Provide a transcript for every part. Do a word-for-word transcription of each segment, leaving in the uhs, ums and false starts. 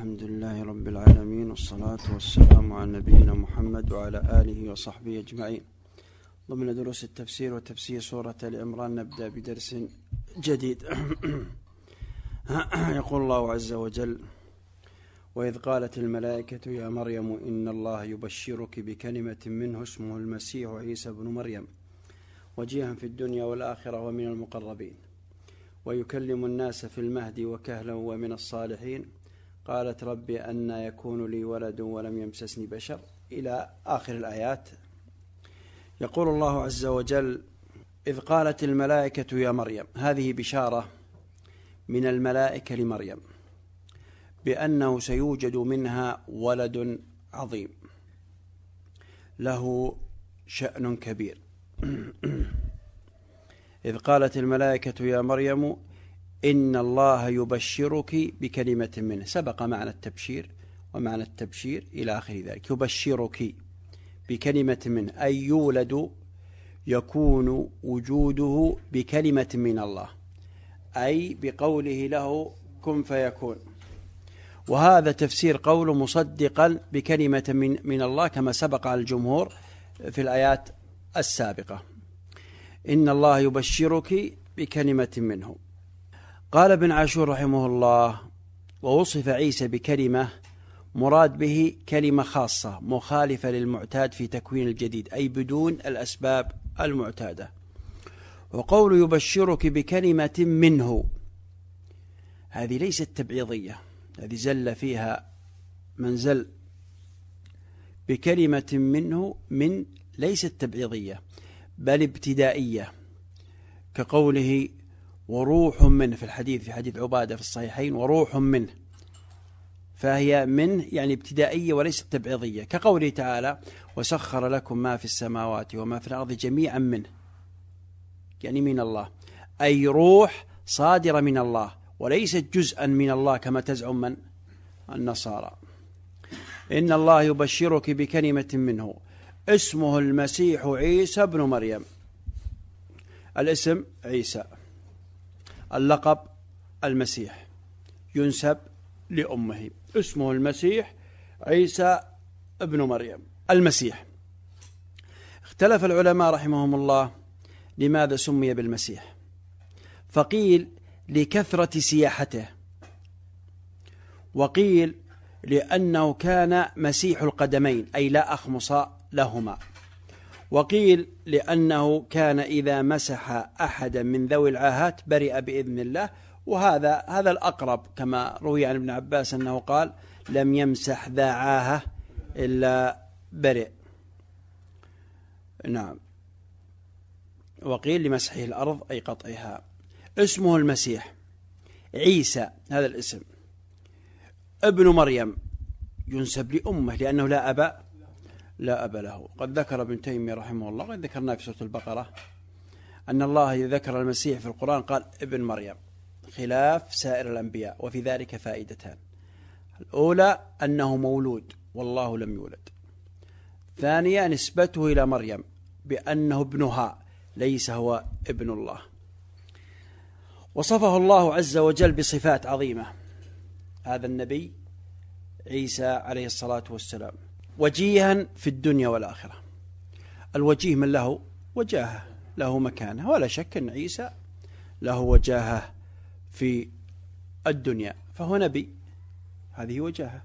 الحمد لله رب العالمين، والصلاة والسلام على نبينا محمد وعلى آله وصحبه أجمعين. ضمن دروس التفسير وتفسير سورة آل عمران نبدأ بدرس جديد. يقول الله عز وجل: وإذ قالت الملائكة يا مريم إن الله يبشرك بكلمة منه اسمه المسيح عيسى بن مريم وجيها في الدنيا والآخرة ومن المقربين ويكلم الناس في المهد وكهلا ومن الصالحين. قالت ربي أنى يكون لي ولد ولم يمسسني بشر، إلى آخر الآيات. يقول الله عز وجل: إذ قالت الملائكة يا مريم. هذه بشارة من الملائكة لمريم بأنه سيوجد منها ولد عظيم له شأن كبير. إذ قالت الملائكة يا مريم إن الله يبشرك بكلمة منه. سبق معنى التبشير ومعنى التبشير إلى آخر ذلك. يبشرك بكلمة منه أي يولد، يكون وجوده بكلمة من الله، أي بقوله له كن فيكون. وهذا تفسير قوله مصدقا بكلمة من, من الله كما سبق على الجمهور في الآيات السابقة. إن الله يبشرك بكلمة منه. قال ابن عاشور رحمه الله: ووصف عيسى بكلمة مراد به كلمة خاصة مخالفة للمعتاد في تكوين الجديد، أي بدون الأسباب المعتادة. وقول يبشرك بكلمة منه هذه ليست تبعيضية، هذه زل فيها من زل. بكلمة منه من ليست تبعيضية بل ابتدائية، كقوله وروح منه في الحديث في حديث عبادة في الصحيحين وروح منه، فهي منه يعني ابتدائية وليست تبعيضية. كقوله تعالى وسخر لكم ما في السماوات وما في الأرض جميعا منه، يعني من الله، أي روح صادرة من الله وليست جزءا من الله كما تزعم من النصارى. إن الله يبشرك بكلمة منه اسمه المسيح عيسى بن مريم. الاسم عيسى، اللقب المسيح، ينسب لأمه. اسمه المسيح عيسى ابن مريم المسيح. اختلف العلماء رحمهم الله لماذا سمي بالمسيح، فقيل لكثرة سياحته، وقيل لأنه كان مسيح القدمين أي لا أخمص لهما، وقيل لأنه كان إذا مسح أحدا من ذوي العاهات برئ بإذن الله. وهذا هذا الأقرب، كما روي عن ابن عباس أنه قال لم يمسح ذا عاهة إلا برئ. نعم. وقيل لمسحه الأرض أي قطعها. اسمه المسيح عيسى، هذا الاسم، ابن مريم ينسب لأمه لأنه لا أب لا أب له. قد ذكر ابن تيمية رحمه الله، قد ذكرنا في سورة البقرة، أن الله ذكر المسيح في القرآن قال ابن مريم خلاف سائر الأنبياء، وفي ذلك فائدتان: الأولى أنه مولود والله لم يولد، ثانيا نسبته إلى مريم بأنه ابنها ليس هو ابن الله. وصفه الله عز وجل بصفات عظيمة هذا النبي عيسى عليه الصلاة والسلام: وجيها في الدنيا والآخرة. الوجيه من له وجاهة، له مكانه، ولا شك أن عيسى له وجاهة في الدنيا، فهو نبي، هذه وجاهة.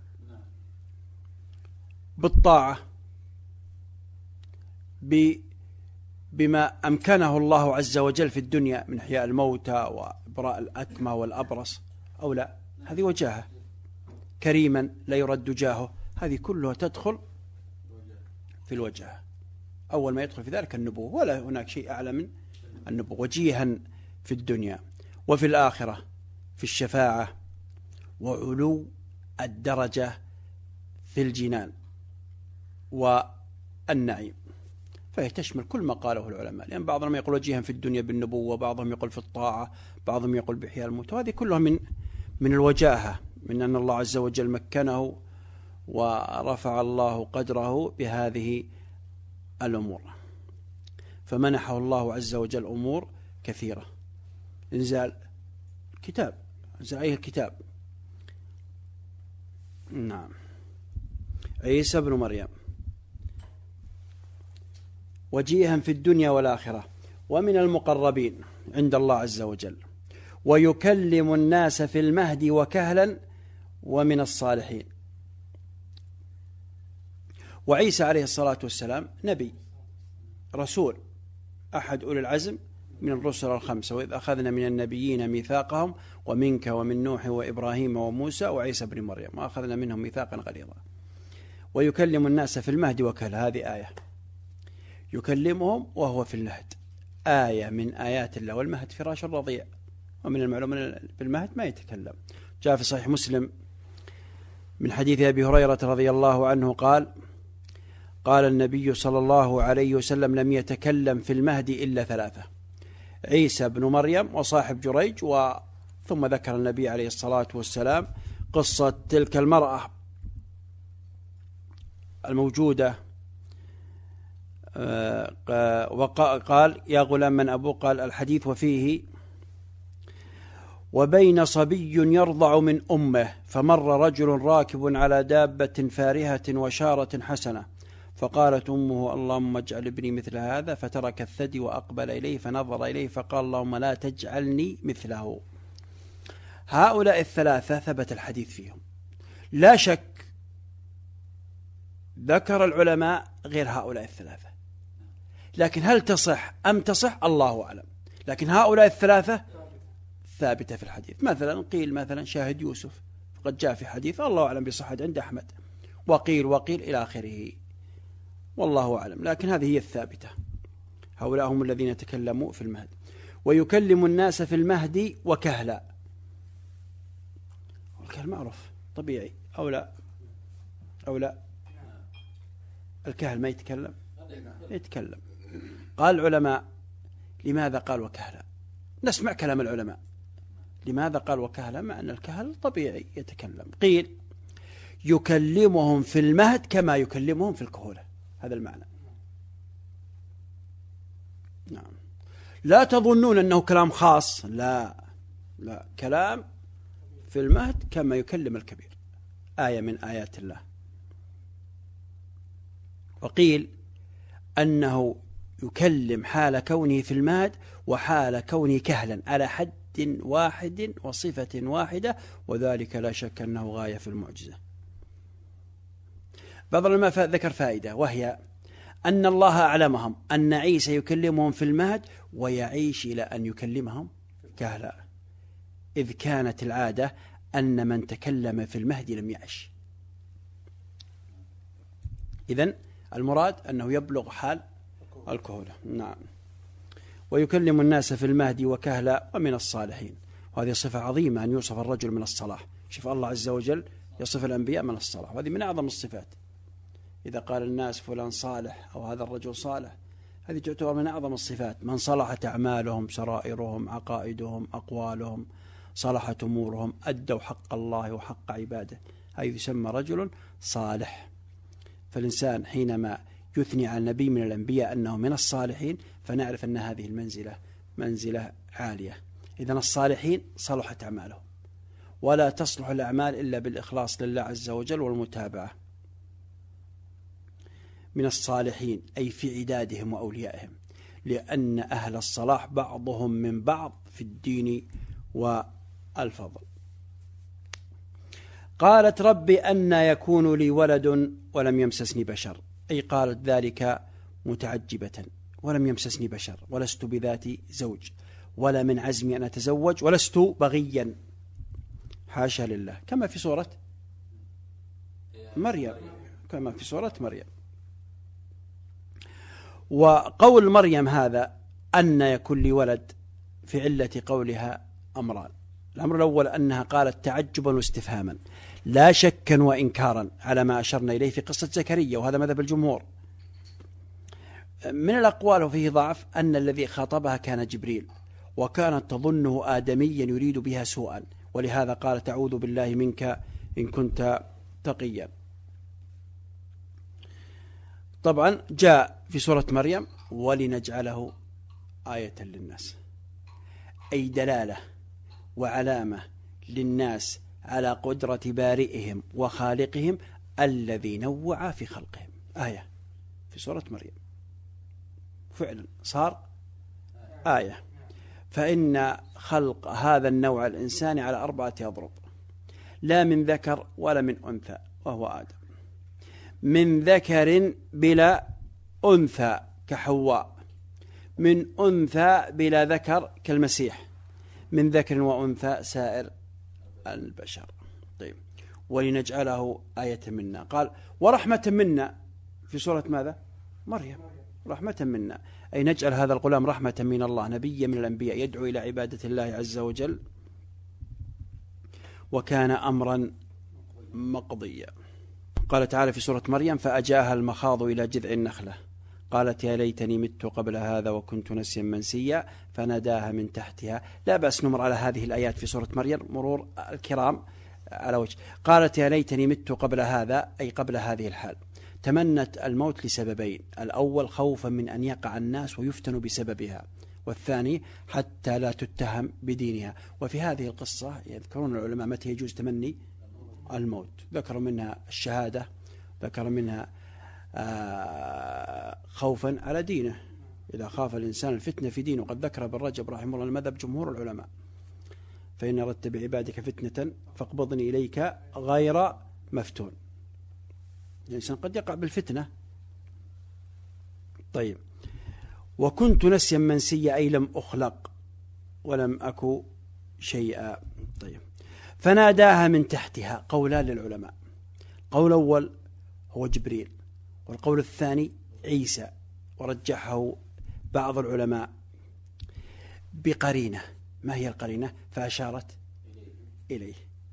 بالطاعة، بما أمكنه الله عز وجل في الدنيا من إحياء الموتى وإبراء الأكمى والأبرص أو لا، هذه وجاهة. كريما لا يرد جاهه، هذه كلها تدخل في الوجاهة. أول ما يدخل في ذلك النبوة، ولا هناك شيء أعلى من النبوة. وجيها في الدنيا وفي الآخرة في الشفاعة وعلو الدرجة في الجنان والنعيم، فهي تشمل كل ما قاله العلماء، لأن بعضهم يقول وجيها في الدنيا بالنبوة، بعضهم يقول في الطاعة، بعضهم يقول بإحياء الموتى، وهذه كلها من من الوجاهة، من أن الله عز وجل مكنه ورفع الله قدره بهذه الأمور، فمنحه الله عز وجل أمور كثيرة. إنزال الكتاب، إنزال أي الكتاب، نعم. عيسى بن مريم وجيها في الدنيا والآخرة ومن المقربين عند الله عز وجل، ويكلم الناس في المهد وكهلا ومن الصالحين. وعيسى عليه الصلاة والسلام نبي رسول، أحد أولي العزم من الرسل الخمسة، وإذ أخذنا من النبيين ميثاقهم ومنك ومن نوح وإبراهيم وموسى وعيسى بن مريم وأخذنا منهم ميثاقا غليظا. ويكلم الناس في المهد وكهلا، هذه آية يكلمهم وهو في المهد، آية من آيات الله. والمهد فراش الرضيع، ومن المعلوم في المهد ما يتكلم. جاء في صحيح مسلم من حديث أبي هريرة رضي الله عنه قال قال النبي صلى الله عليه وسلم لم يتكلم في المهد إلا ثلاثة: عيسى بن مريم وصاحب جريج. وثم ذكر النبي عليه الصلاة والسلام قصة تلك المرأة الموجودة، وقال يا غلام من أبوه؟ قال الحديث وفيه: وبين صبي يرضع من أمه فمر رجل راكب على دابة فارهة وشارة حسنة، فقالت أمه اللهم اجعل ابني مثل هذا، فترك الثدي وأقبل إليه فنظر إليه فقال اللهم لا تجعلني مثله. هؤلاء الثلاثة ثبت الحديث فيهم، لا شك. ذكر العلماء غير هؤلاء الثلاثة، لكن هل تصح أم تصح الله أعلم. لكن هؤلاء الثلاثة ثابتة في الحديث. مثلا قيل مثلا شاهد يوسف، فقد جاء في حديث الله أعلم بصحة عند أحمد، وقيل وقيل إلى آخره، والله أعلم. لكن هذه هي الثابتة، هؤلاء هم الذين يتكلموا في المهد. ويكلم الناس في المهد وكهلا. الكهل معروف طبيعي أو لا؟ أو لا؟ الكهل ما يتكلم؟ يتكلم. قال العلماء لماذا قال وكهلا؟ نسمع كلام العلماء. لماذا قال وكهلا مع أن الكهل طبيعي يتكلم؟ قيل يكلمهم في المهد كما يكلمهم في الكهولة، هذا المعنى. نعم. لا تظنون أنه كلام خاص، لا لا، كلام في المهد كما يكلم الكبير، آية من آيات الله. وقيل أنه يكلم حال كونه في المهد وحال كونه كهلا على حد واحد وصفة واحدة، وذلك لا شك أنه غاية في المعجزة. بعض العلماء ذكر فائدة، وهي أن الله أعلمهم أن عيسى يكلمهم في المهد ويعيش إلى أن يكلمهم كهلا، إذ كانت العادة أن من تكلم في المهد لم يعش. إذن المراد أنه يبلغ حال الكهولة. نعم. ويكلم الناس في المهد وكهلا ومن الصالحين. وهذه صفة عظيمة أن يوصف الرجل من الصلاح. شوف الله عز وجل يصف الأنبياء من الصلاح، وهذه من أعظم الصفات. إذا قال الناس فلان صالح أو هذا الرجل صالح، هذه تعتبر من أعظم الصفات. من صلحت أعمالهم، سرائرهم، عقائدهم، أقوالهم، صلحت أمورهم، أدوا حق الله وحق عباده، هذا يسمى رجل صالح. فالإنسان حينما يثني على النبي من الأنبياء أنه من الصالحين، فنعرف أن هذه المنزلة منزلة عالية. إذن الصالحين صلحت أعمالهم، ولا تصلح الأعمال إلا بالإخلاص لله عز وجل والمتابعة. من الصالحين أي في عدادهم وأوليائهم، لأن أهل الصلاح بعضهم من بعض في الدين والفضل. قالت رب أنى يكون لي ولد ولم يمسسني بشر، أي قالت ذلك متعجبة، ولم يمسسني بشر، ولست بذات زوج، ولا من عزمي أن أتزوج، ولست بغيا، حاشا لله، كما في سورة مريم، كما في سورة مريم. وقول مريم هذا أن يكون لي ولد في علة قولها أمران. الأمر الأول أنها قالت تعجبا واستفهاما، لا شكا وإنكارا، على ما أشرنا إليه في قصة زكريا، وهذا مذهب الجمهور. من الأقوال وفيه ضعف أن الذي خاطبها كان جبريل، وكانت تظنه آدميا يريد بها سوءا، ولهذا قال تعوذ بالله منك إن كنت تقيا. طبعا جاء في سورة مريم ولنجعله آية للناس، أي دلالة وعلامة للناس على قدرة بارئهم وخالقهم الذي نوع في خلقهم. آية في سورة مريم فعلا صار آية. فإن خلق هذا النوع الإنساني على أربعة أضرب، لا من ذكر ولا من أنثى وهو آدم، من ذكر بلا أنثى كحواء، من أنثى بلا ذكر كالمسيح، من ذكر وأنثى سائر البشر. طيب، ولنجعله آية منا. قال ورحمة منا في سورة ماذا؟ مريم. رحمة منا أي نجعل هذا الغلام رحمة من الله، نبي من الأنبياء يدعو إلى عبادة الله عز وجل، وكان أمرا مقضيا. قال تعالى في سورة مريم فأجاها المخاض إلى جذع النخلة قالت يا ليتني مت قبل هذا وكنت نسيا منسيا فناداها من تحتها. لا بأس نمر على هذه الآيات في سورة مريم مرور الكرام على وجه. قالت يا ليتني مت قبل هذا أي قبل هذه الحال. تمنت الموت لسببين: الأول خوفا من أن يقع الناس ويفتنوا بسببها، والثاني حتى لا تتهم بدينها. وفي هذه القصة يذكرون العلماء متى يجوز تمني الموت. ذكر منها الشهادة، ذكر منها خوفا على دينه، إذا خاف الإنسان الفتنة في دينه. قد ذكر ابن رجب رحمه الله المذهب جمهور العلماء: فإن أردت بعبادك فتنة فاقبضني إليك غير مفتون. الإنسان قد يقع بالفتنة. طيب، وكنت نسيا منسيا أي لم أخلق ولم أكو شيئا. طيب، فناداها من تحتها. قولان للعلماء: قول أول هو جبريل، والقول الثاني عيسى، ورجحه بعض العلماء بقرينة. ما هي القرينة؟ فأشارت إليه.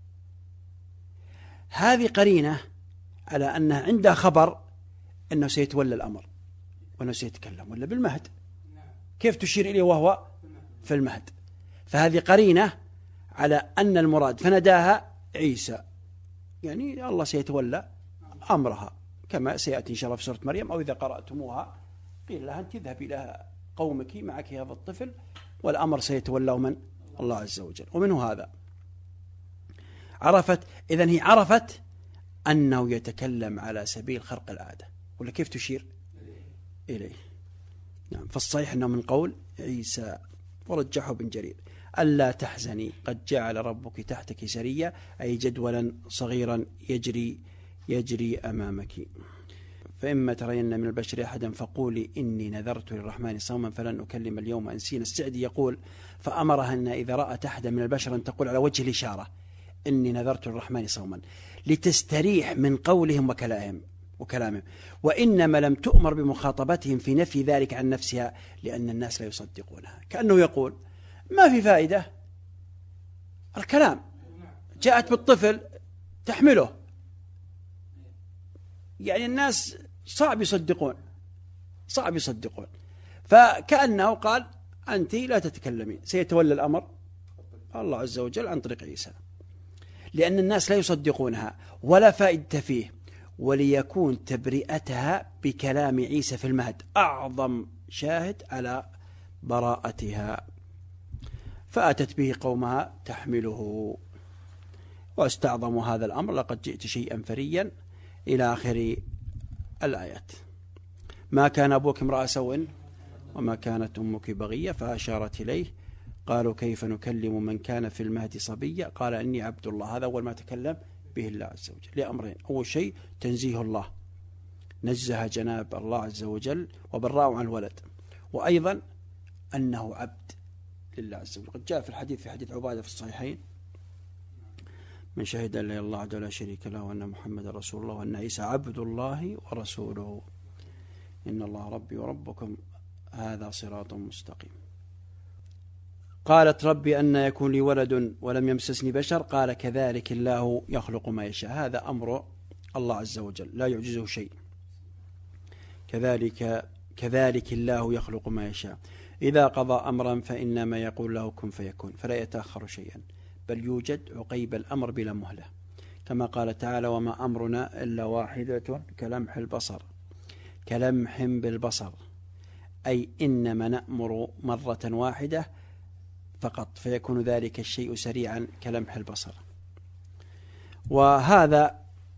هذه قرينة على أنها عندها خبر أنه سيتولى الأمر وأنه سيتكلم، ولا بالمهد كيف تشير إليه وهو في المهد؟ فهذه قرينة على أن المراد فنداها عيسى، يعني الله سيتولى أمرها كما سيأتي إن شاء الله في سورة مريم. أو إذا قرأتموها قيل لها أنت اذهبي إلى قومك معك هذا الطفل والأمر سيتولى من الله عز وجل. ومنه هذا عرفت، إذن هي عرفت أنه يتكلم على سبيل خرق العادة، ولا كيف تشير إليه؟ نعم، فالصحيح أنه من قول عيسى. ورجحه ابن جرير: ألا تحزني قد جعل ربك تحتك سريا أي جدولا صغيرا يجري يجري أمامك. فإما ترين من البشر أحدا فقولي إني نذرت للرحمن صوما فلن أكلم اليوم إنسيا. السعدي يقول: فأمرها أن إذا رأت أحدا من البشر أن تقول على وجه الإشارة إني نذرت للرحمن صوما، لتستريح من قولهم وكلامهم وكلامهم وإنما لم تؤمر بمخاطبتهم في نفي ذلك عن نفسها لأن الناس لا يصدقونها. كأنه يقول ما في فائدة الكلام، جاءت بالطفل تحمله، يعني الناس صعب يصدقون صعب يصدقون فكأنه قال أنت لا تتكلمين، سيتولى الأمر الله عز وجل عن طريق عيسى، لأن الناس لا يصدقونها ولا فائدة فيه، وليكون تبرئتها بكلام عيسى في المهد أعظم شاهد على براءتها. فأتت به قومها تحمله واستعظموا هذا الأمر: لقد جئت شيئا فريا إلى آخر الآيات. ما كان أبوك امرأ سوء وما كانت أمك بغية. فأشارت إليه. قالوا كيف نكلم من كان في المهد صبيا قال إني عبد الله. هذا أول ما تكلم به الله عز وجل لأمرين: أول شيء تنزيه الله، نزه جناب الله عز وجل وبرأه عن الولد، وأيضا أنه عبد لله عز وجل. قد جاء في الحديث في حديث عبادة في الصحيحين: من شهد أن لا إله إلا الله وحده لا شريك له وأن محمد رسول الله وأن عيسى عبد الله ورسوله إن الله ربي وربكم هذا صراط مستقيم. قالت ربي أن يكون لي ولد ولم يمسسني بشر قال كذلك الله يخلق ما يشاء. هذا أمر الله عز وجل لا يعجزه شيء. كذلك كذلك الله يخلق ما يشاء إذا قضى أمرا فإنما يقول له كن فيكون، فلا يتأخر شيئا بل يوجد عقيب الأمر بلا مهلة، كما قال تعالى: وما أمرنا إلا واحدة كلمح البصر كلمح بالبصر، أي إنما نأمر مرة واحدة فقط فيكون ذلك الشيء سريعا كلمح البصر. وهذا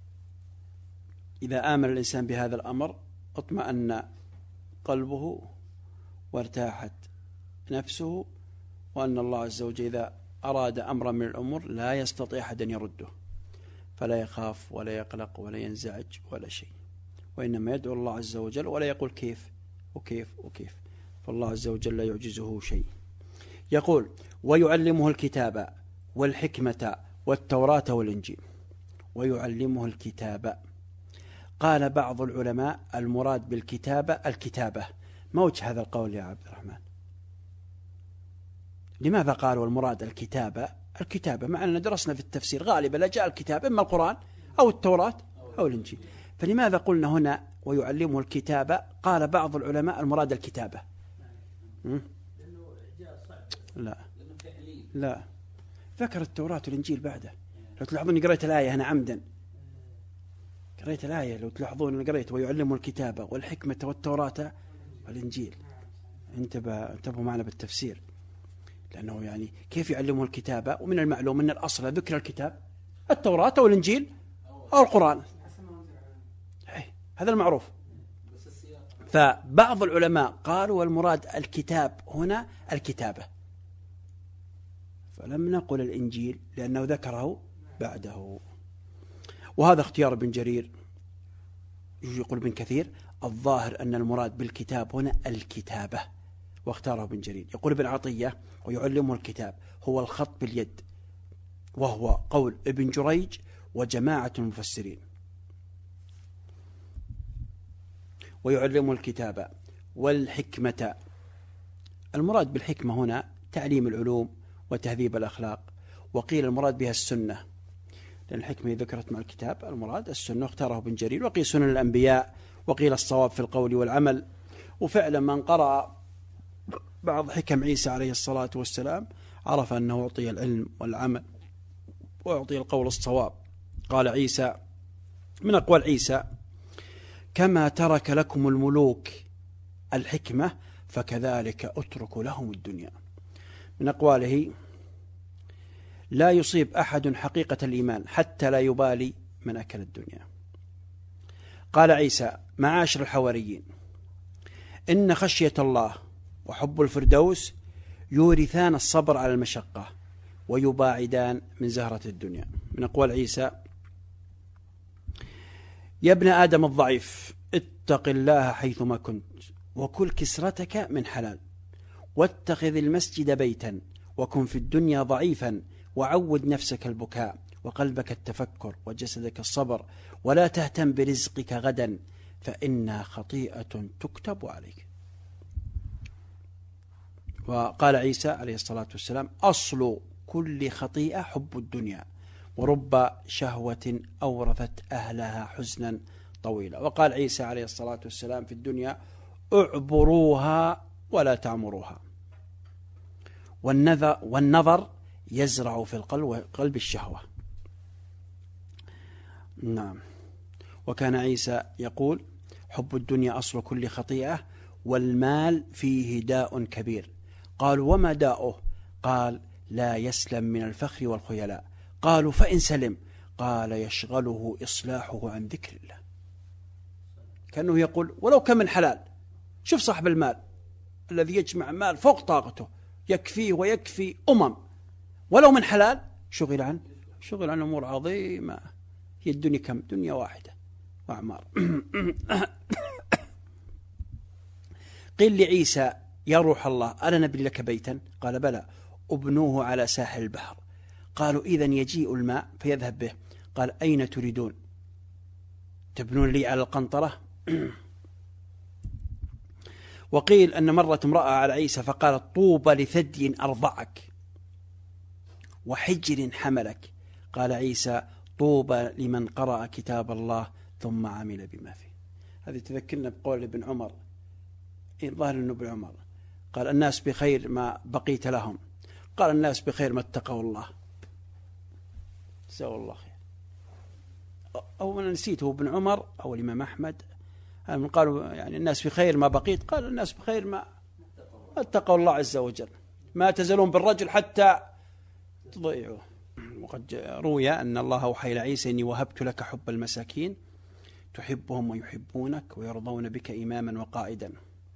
إذا آمن الإنسان بهذا الأمر اطمأن قلبه وارتاحت نفسه، وأن الله عز وجل إذا أراد أمرا من الأمور لا يستطيع أحد أن يرده، فلا يخاف ولا يقلق ولا ينزعج ولا شيء، وإنما يدعو الله عز وجل ولا يقول كيف وكيف وكيف، فالله عز وجل لا يعجزه شيء. يقول: ويعلمه الكتاب والحكمة والتوراة والإنجيل. ويعلمه الكتاب، قال بعض العلماء المراد بالكتابة الكتابة. ما وجه هذا القول يا عبد الرحمن؟ لماذا قالوا المراد الكتابة الكتابة؟ مع أننا درسنا في التفسير غالبا لا جاء الكتاب إما القرآن أو التوراة أو الإنجيل، فلماذا قلنا هنا ويعلمه الكتابة؟ قال بعض العلماء المراد الكتابة. لا لا ذكر التوراة والإنجيل بعده. لو تلاحظون قريت الآية أنا عمدا، قريت الآية لو تلاحظون أنا قريت ويعلمه الكتابة والحكمة والتوراة والإنجيل. انتبه انتبهوا معنا بالتفسير، لأنه يعني كيف يعلمه الكتابة؟ ومن المعلوم أن الأصل ذكر الكتاب التوراة والإنجيل أو القرآن، هذا المعروف. فبعض العلماء قالوا والمراد الكتاب هنا الكتابة، فلم نقل الإنجيل لأنه ذكره بعده. وهذا اختيار ابن جرير. يقول ابن كثير: الظاهر أن المراد بالكتاب هنا الكتابة، واختاره ابن جرير. يقول ابن عطية: ويعلمه الكتاب هو الخط باليد، وهو قول ابن جريج وجماعة المفسرين. ويعلمه الكتاب والحكمة، المراد بالحكمة هنا تعليم العلوم وتهذيب الأخلاق، وقيل المراد بها السنة، لأن الحكمة ذكرت مع الكتاب، المراد السنة، اختاره ابن جرير. وقيل سنن الأنبياء، وقيل الصواب في القول والعمل. وفعلا من قرأ بعض حكم عيسى عليه الصلاة والسلام عرف أنه أعطي العلم والعمل وأعطي القول الصواب. قال عيسى من أقوال عيسى: كما ترك لكم الملوك الحكمة فكذلك أترك لهم الدنيا. من أقواله: لا يصيب أحد حقيقة الإيمان حتى لا يبالي من أكل الدنيا. قال عيسى: معاشر الحواريين، إن خشية الله وحب الفردوس يورثان الصبر على المشقة ويباعدان من زهرة الدنيا. من أقوال عيسى: يا ابن آدم الضعيف، اتق الله حيثما كنت، وكل كسرتك من حلال، واتخذ المسجد بيتا، وكن في الدنيا ضعيفا، وعود نفسك البكاء وقلبك التفكر وجسدك الصبر، ولا تهتم برزقك غدا فإنها خطيئة تكتب عليك. وقال عيسى عليه الصلاة والسلام: أصل كل خطيئة حب الدنيا، ورب شهوة أورثت أهلها حزنا طويلا. وقال عيسى عليه الصلاة والسلام في الدنيا: اعبروها ولا تعمروها. والنظر, والنظر يزرع في القلب قلب الشهوة. نعم. وكان عيسى يقول: حب الدنيا أصل كل خطيئة، والمال فيه داء كبير. قالوا: وما داؤه؟ قال: لا يسلم من الفخر والخيلاء. قالوا: فإن سلم؟ قال: يشغله إصلاحه عن ذكر الله. كأنه يقول: ولو كان من حلال. شوف صاحب المال الذي يجمع مال فوق طاقته يكفيه ويكفي أمم، ولو من حلال شغل عن شغل عن أمور عظيمة. هي الدنيا كم؟ دنيا واحدة وأعمار. قيل لعيسى: يا روح الله، ألا نبني لك بيتا؟ قال: بلى، ابنوه على ساحل البحر. قالوا: إذن يجيء الماء فيذهب به. قال: أين تريدون؟ تبنون لي على القنطرة؟ وقيل أن مرة امرأة على عيسى فقالت: طوبى لثدي أرضعك وحجر حملك. قال عيسى: طوبى لمن قرأ كتاب الله ثم عمل بما فيه. هذه تذكرنا بقول ابن عمر، الظاهر أنه ابن عمر قال: الناس بخير ما بقيت لهم. قال: الناس بخير ما اتقوا الله. جزاه الله خير. أو أنا نسيته ابن عمر أو الإمام أحمد قالوا يعني الناس بخير ما بقيت. قال: الناس بخير ما اتقوا الله عز وجل. ما تزالون بالرجل حتى تضيعوه. وقد روي أن الله أوحى إلى عيسى إني وهبت لك حب المساكين تحبهم ويحبونك ويرضون بك إماما وقائدا.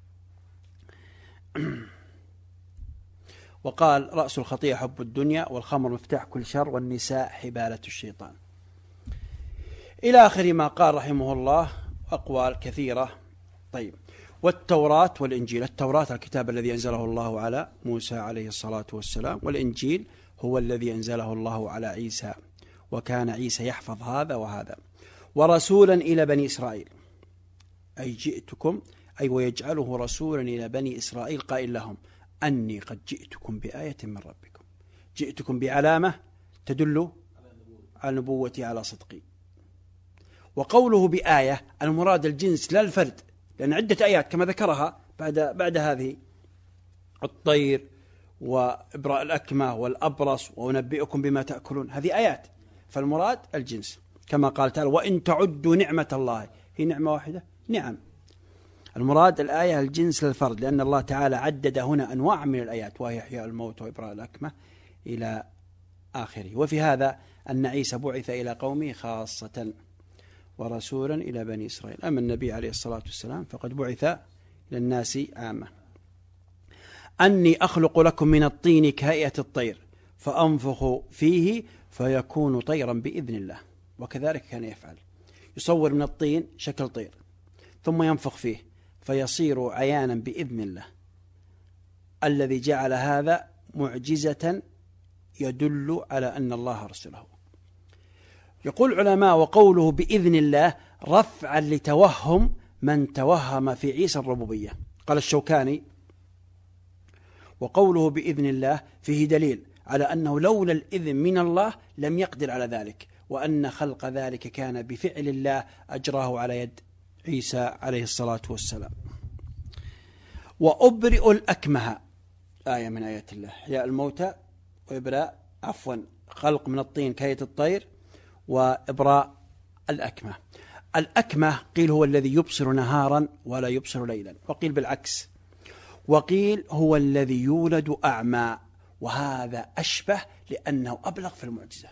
وقال رأس الخطيئة حب الدنيا، والخمر مفتاح كل شر، والنساء حبالة الشيطان، إلى آخر ما قال رحمه الله، أقوال كثيرة. طيب، والتوراة والإنجيل. التوراة الكتاب الذي أنزله الله على موسى عليه الصلاة والسلام، والإنجيل هو الذي أنزله الله على عيسى، وكان عيسى يحفظ هذا وهذا. ورسولا إلى بني إسرائيل، أي جئتكم، أي ويجعله رسولا إلى بني إسرائيل قائل لهم أني قد جئتكم بآية من ربكم. جئتكم بعلامة تدل على نبوتي على صدقي. وقوله بآية المراد الجنس لا الفرد، لأن عدة آيات كما ذكرها بعد بعد هذه: الطير وإبراء الأكمة والأبرص وأنبئكم بما تأكلون، هذه آيات، فالمراد الجنس، كما قال تعالى وإن تعدوا نعمة الله، هي نعمة واحدة؟ نعم. المراد الآية الجنس للفرد، لأن الله تعالى عدد هنا أنواع من الآيات، وهي إحياء الموت وإبراء الأكمة إلى آخره. وفي هذا أن عيسى بعث إلى قومه خاصة ورسولا إلى بني إسرائيل. أما النبي عليه الصلاة والسلام فقد بعث إلى الناس عامة. أني أخلق لكم من الطين كهيئة الطير فأنفخ فيه فيكون طيرا بإذن الله. وكذلك كان يفعل، يصور من الطين شكل طير ثم ينفخ فيه فيصير عيانا بإذن الله، الذي جعل هذا معجزة يدل على أن الله أرسله. يقول العلماء وقوله بإذن الله رفعا لتوهم من توهم في عيسى الربوبية. قال الشوكاني وقوله بإذن الله فيه دليل على أنه لولا الإذن من الله لم يقدر على ذلك، وأن خلق ذلك كان بفعل الله أجراه على يد عيسى عليه الصلاة والسلام. وأبرئ الأكمه، آية من آيات الله، إحياء الموتى وإبراء عفوا خلق من الطين كهيئة الطير وإبراء الأكمه. الأكمه قيل هو الذي يبصر نهارا ولا يبصر ليلا، وقيل بالعكس، وقيل هو الذي يولد أعمى، وهذا أشبه لأنه أبلغ في المعجزة.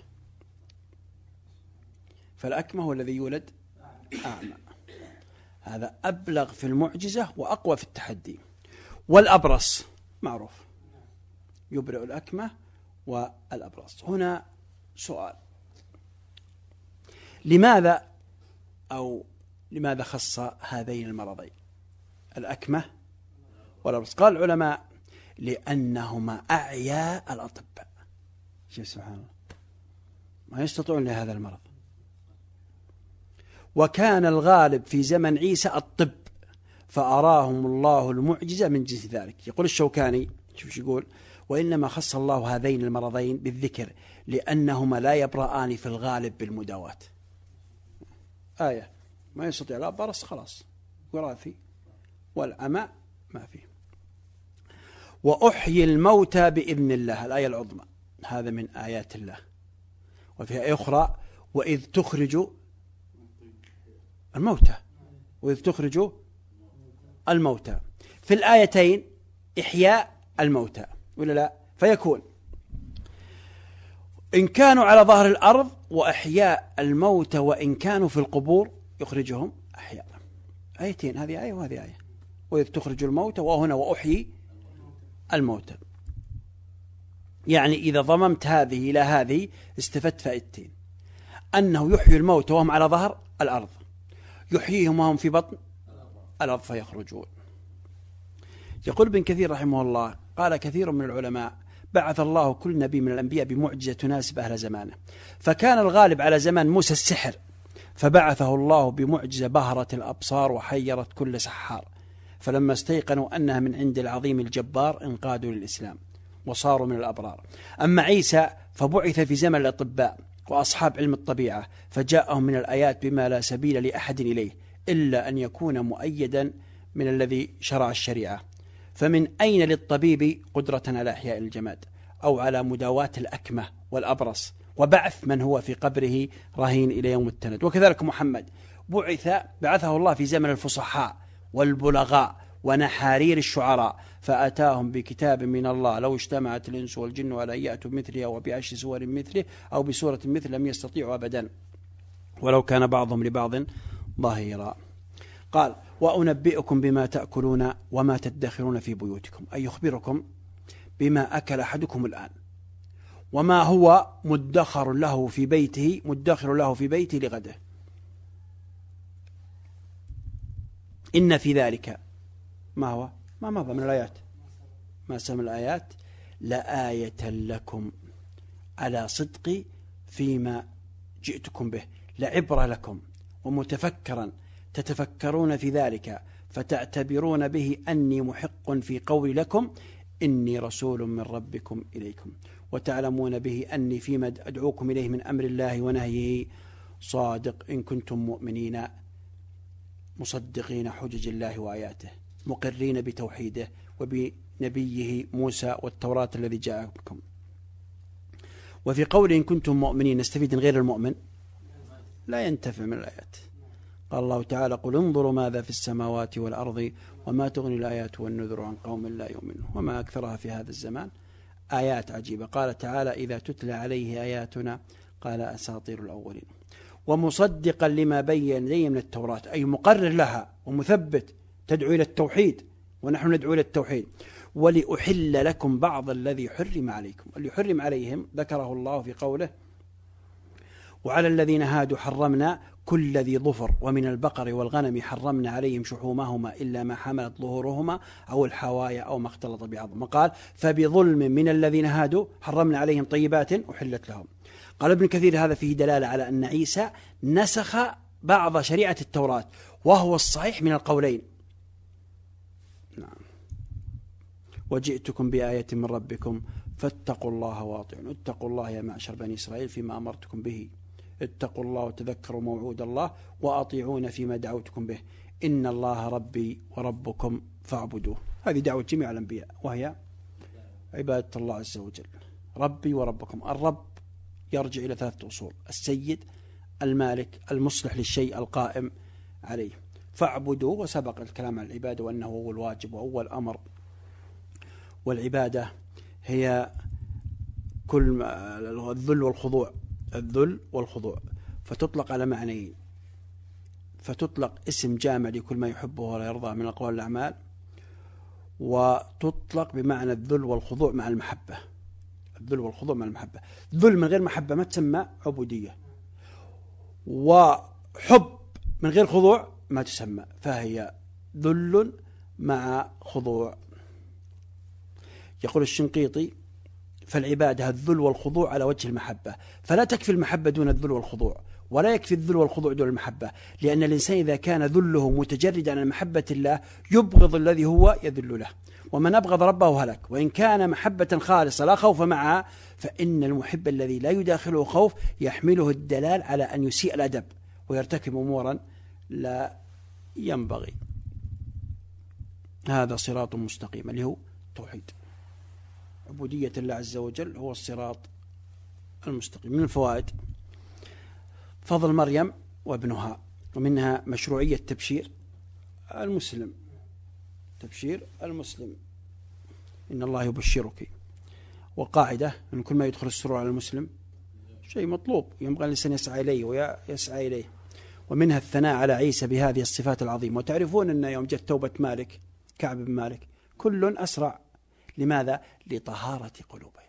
فالأكمه هو الذي يولد أعمى، هذا أبلغ في المعجزة وأقوى في التحدي. والأبرص معروف، يبرئ الأكمه والأبرص. هنا سؤال: لماذا أو لماذا خص هذين المرضين الأكمه والأبرص؟ قال العلماء لأنهما أعياء الأطباء. شوف سبحان الله، ما يستطيعون لهذا المرض. وكان الغالب في زمن عيسى الطب، فأراهم الله المعجزة من جنس ذلك. يقول الشوكاني، شوف يقول: وإنما خص الله هذين المرضين بالذكر لأنهما لا يبرآن في الغالب بالمداواة. آية ما يستطيع لا برص خلاص وراثي، والعمى ما فيه. وأحيي الموتى بإذن الله، الآية العظمى، هذا من آيات الله. وفيها أخرى: وإذ تخرج الموتى، وإذ تخرج الموتى. في الآيتين إحياء الموتى ولا لا؟ فيكون إن كانوا على ظهر الأرض، وإحياء الموتى وإن كانوا في القبور يخرجهم أحياء. آيتين، هذه آية وهذه آية. وإذ تخرج الموتى، وهنا وأحيي الموتى. يعني إذا ضممت هذه إلى هذه استفدت فائدتين: أنه يحيي الموتى وهم على ظهر الأرض، يحييهم وهم في بطن الأرض فيخرجون. يقول ابن كثير رحمه الله: قال كثير من العلماء: بعث الله كل نبي من الأنبياء بمعجزة تناسب أهل زمانه، فكان الغالب على زمان موسى السحر، فبعثه الله بمعجزة بهرت الأبصار وحيرت كل سحار، فلما استيقنوا أنها من عند العظيم الجبار انقادوا للإسلام وصاروا من الأبرار. أما عيسى فبعث في زمن الأطباء وأصحاب علم الطبيعة، فجاءهم من الآيات بما لا سبيل لأحد إليه إلا أن يكون مؤيدا من الذي شرع الشريعة. فمن أين للطبيب قدرة على إحياء الجماد أو على مداواة الأكمة والأبرص وبعث من هو في قبره رهين إلى يوم التند؟ وكذلك محمد بعث بعثه الله في زمن الفصحاء والبلغاء ونحارير الشعراء فأتاهم بكتاب من الله لو اجتمعت الإنس والجن على أن يأتوا بمثله أو بعشر سور مثله أو بسورة مثل لم يستطيعوا أبدا ولو كان بعضهم لبعض ظهيرا. قال وأنبئكم بما تأكلون وما تدخرون في بيوتكم، أي يخبركم بما أكل أحدكم الآن وما هو مدخر له في بيته مدخر له في بيته لغده. إن في ذلك ما هو ما مضى من الآيات ما سمى الآيات لآية لكم على صدق فيما جئتكم به، لعبرة لكم ومتفكرا تتفكرون في ذلك فتعتبرون به أني محق في قولي لكم إني رسول من ربكم إليكم، وتعلمون به أني فيما أدعوكم إليه من أمر الله ونهيه صادق إن كنتم مؤمنين مصدقين حجج الله وآياته مقرين بتوحيده وبنبيه موسى والتوراة الذي جاء بكم. وفي قول إن كنتم مؤمنين نستفيد من غير المؤمن لا ينتفع من الآيات. قال الله تعالى قل انظروا ماذا في السماوات والأرض وما تغني الآيات والنذر عن قوم لا يؤمنون وما أكثرها في هذا الزمان. آيات عجيبة. قال تعالى إذا تتلى عليه آياتنا قال أساطير الأولين. ومصدقا لما بين لي من التوراة، أي مقرر لها ومثبت، تدعو إلى التوحيد ونحن ندعو إلى التوحيد. ولأحل لكم بعض الذي حرم عليكم، اللي حرم عليهم ذكره الله في قوله وعلى الذين هادوا حرمنا كل ذي ظفر ومن البقر والغنم حرمنا عليهم شحومهما إلا ما حملت ظهورهما أو الحوايا أو ما اختلط بعظم. قال فبظلم من الذين هادوا حرمنا عليهم طيبات أحلت لهم. قال ابن كثير هذا فيه دلالة على أن عيسى نسخ بعض شريعة التوراة وهو الصحيح من القولين. نعم. وجئتكم بآية من ربكم فاتقوا الله واطيعون. اتقوا الله يا معشر بني إسرائيل فيما أمرتكم به، اتقوا الله وتذكروا موعود الله وأطيعون فيما دعوتكم به، إن الله ربي وربكم فاعبدوه. هذه دعوة جميع الأنبياء وهي عبادة الله عز وجل. ربي وربكم، الرب يرجع إلى ثلاثة أصول: السيد، المالك، المصلح للشيء القائم عليه. فاعبدوه، وسبق الكلام عن العبادة وأنه هو الواجب وأول أمر. والعبادة هي كل الذل والخضوع، الذل والخضوع، فتطلق على معنيين: فتطلق اسم جامع لكل ما يحبه ولا يرضى من الأقوال والأعمال، وتطلق بمعنى الذل والخضوع مع المحبة. الذل والخضوع مع المحبة. ذل من غير محبة ما تسمى عبودية، وحب من غير خضوع ما تسمى، فهي ذل مع خضوع. يقول الشنقيطي فالعبادة الذل والخضوع على وجه المحبة، فلا تكفي المحبة دون الذل والخضوع، ولا يكفي الذل والخضوع دون المحبة، لأن الإنسان إذا كان ذله متجردا عن محبة الله يبغض الذي هو يذل له، ومن أبغض ربه هلك. وإن كان محبة خالصة لا خوف معها، فإن المحب الذي لا يداخله خوف يحمله الدلال على أن يسيء الأدب ويرتكب أمورا لا ينبغي. هذا صراط مستقيم اللي هو توحيد عبودية الله عز وجل، هو الصراط المستقيم. من الفوائد: فضل مريم وابنها، ومنها مشروعية تبشير المسلم، تبشير المسلم إن الله يبشرك. وقاعدة أن كل ما يدخل السرور على المسلم شيء مطلوب ينبغي الإنسان يسعى إليه ويسعى إليه. ومنها الثناء على عيسى بهذه الصفات العظيمة. وتعرفون أن يوم جت توبة مالك كعب بن مالك كل أسرع. لماذا؟ لطهارة قلوبهم،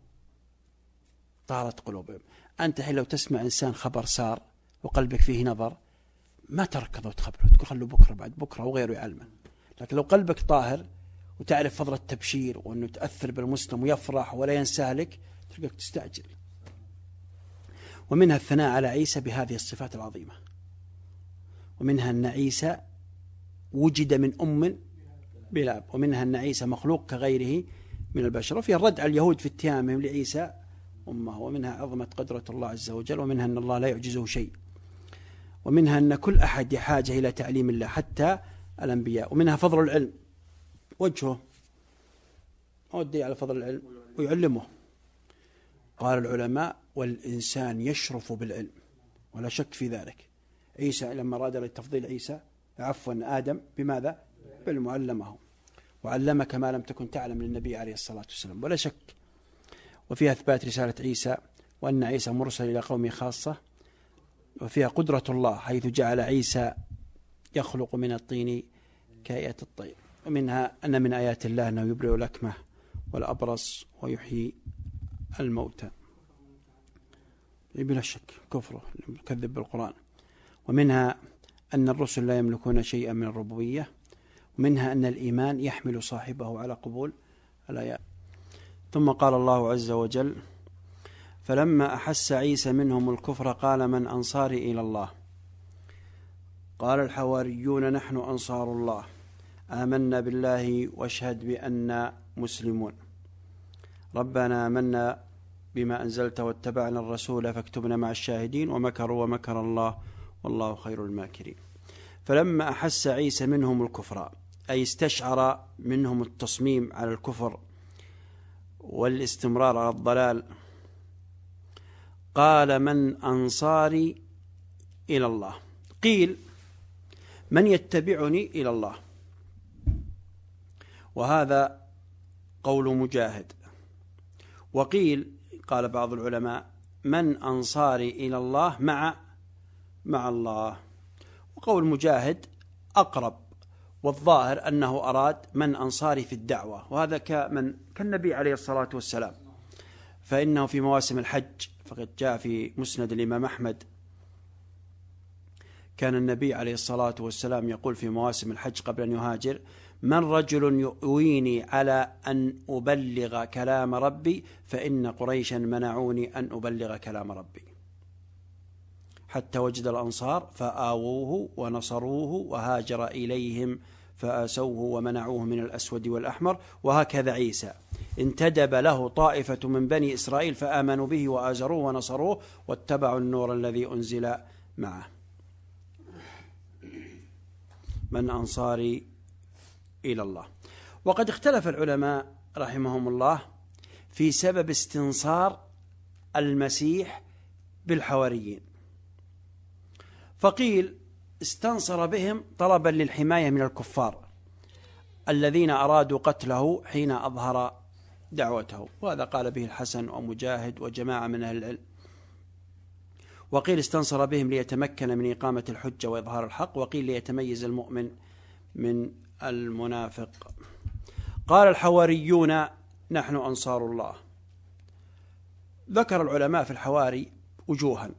طهارة قلوبهم. أنت حين لو تسمع إنسان خبر سار وقلبك فيه نظر ما تركض وتخبره، تقول خلوا بكرة بعد بكرة وغيره يعلمه. لكن لو قلبك طاهر وتعرف فضل التبشير وأنه تأثر بالمسلم ويفرح ولا ينسالك، تلقاك تستعجل. ومنها الثناء على عيسى بهذه الصفات العظيمة. ومنها أن عيسى وجد من أم بلا أب. ومنها أن عيسى مخلوق كغيره من البشر. وفيها الرد على اليهود في اتهامهم لعيسى أمه. ومنها عظمة قدرة الله عز وجل. ومنها أن الله لا يعجزه شيء. ومنها أن كل أحد يحاج إلى تعليم الله حتى الأنبياء. ومنها فضل العلم، وجهه أودي على فضل العلم ويعلمه. قال العلماء والإنسان يشرف بالعلم ولا شك في ذلك. عيسى لما أراد لتفضيل عيسى عفوا آدم بماذا؟ بالعلم علمه، وعلمك ما لم تكن تعلم للنبي عليه الصلاة والسلام. ولا شك وفيها إثبات رسالة عيسى، وأن عيسى مرسل إلى قومه خاصة، وفيها قدرة الله حيث جعل عيسى يخلق من الطين كهيئة الطير. ومنها أن من آيات الله أنه يبرئ الأكمه والأبرص ويحيي الموتى، بلا شك كفره يكذب بالقرآن. ومنها أن الرسل لا يملكون شيئا من الربوبية. ومنها أن الإيمان يحمل صاحبه على قبول الآيات. ثم قال الله عز وجل: فلما أحس عيسى منهم الكفر قال من أنصاري إلى الله؟ قال الحواريون نحن أنصار الله آمنا بالله واشهد بأننا مسلمون ربنا آمنا بما أنزلت واتبعنا الرسول فاكتبنا مع الشاهدين ومكروا ومكر الله والله خير الماكرين. فلما أحس عيسى منهم الكفر أي استشعر منهم التصميم على الكفر والاستمرار على الضلال قال من أنصاري إلى الله؟ قيل من يتبعني إلى الله، وهذا قول مجاهد. وقيل قال بعض العلماء من أنصاري إلى الله مع مع الله. وقول مجاهد أقرب، والظاهر أنه أراد من أنصاري في الدعوة، وهذا كمن كالنبي عليه الصلاة والسلام، فإنه في مواسم الحج فقد جاء في مسند الإمام أحمد كان النبي عليه الصلاة والسلام يقول في مواسم الحج قبل أن يهاجر: من رجل يؤويني على أن أبلغ كلام ربي فإن قريشا منعوني أن أبلغ كلام ربي، حتى وجد الأنصار فآووه ونصروه وهاجر إليهم فآسوه ومنعوه من الأسود والأحمر. وهكذا عيسى انتدب له طائفة من بني إسرائيل فآمنوا به وآزروه ونصروه واتبعوا النور الذي أنزل معه. من أنصاري إلى الله. وقد اختلف العلماء رحمهم الله في سبب استنصار المسيح بالحواريين، فقيل استنصر بهم طلبا للحماية من الكفار الذين أرادوا قتله حين أظهر دعوته، وهذا قال به الحسن ومجاهد وجماعة من أهل العلم. وقيل استنصر بهم ليتمكن من إقامة الحجة وإظهار الحق، وقيل ليتميز المؤمن من المنافق. قال الحواريون نحن أنصار الله. ذكر العلماء في الحواري وجوها،